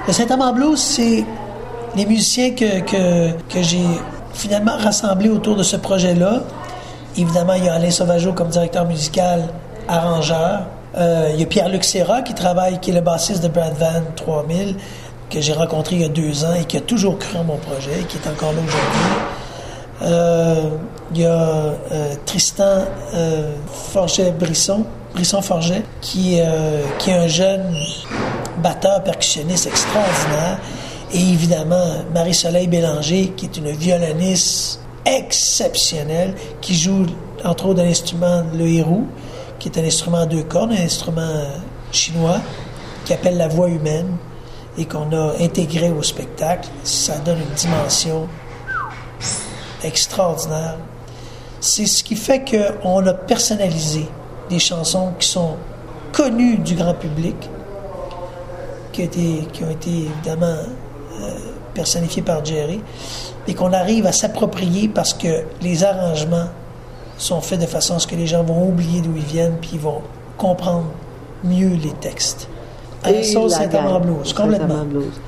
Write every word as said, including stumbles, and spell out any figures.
Le Saint-Amand Blues, c'est les musiciens que, que, que j'ai finalement rassemblés autour de ce projet-là. Évidemment, il y a Alain Sauvageau comme directeur musical, arrangeur. Euh, il y a Pierre-Luc Serra qui travaille, qui est le bassiste de Brad Van trois mille, que j'ai rencontré il y a deux ans et qui a toujours cru en mon projet et qui est encore là aujourd'hui. Euh, il y a euh, Tristan euh, Forget-Brisson, Brisson-Forget, qui, euh, qui est un jeune batteur percussionniste extraordinaire. Et évidemment, Marie-Soleil Bélanger, qui est une violoniste exceptionnelle, qui joue entre autres un instrument, le hérou, qui est un instrument à deux cordes, un instrument chinois, qui appelle la voix humaine, et qu'on a intégré au spectacle. Ça donne une dimension extraordinaire. C'est ce qui fait qu'on a personnalisé des chansons qui sont connues du grand public, qui, a été, qui ont été évidemment euh, personnifiées par Jerry, et qu'on arrive à s'approprier parce que les arrangements sont faits de façon à ce que les gens vont oublier d'où ils viennent puis ils vont comprendre mieux les textes. À la sauce Saint-Amand Blues, complètement. Blues.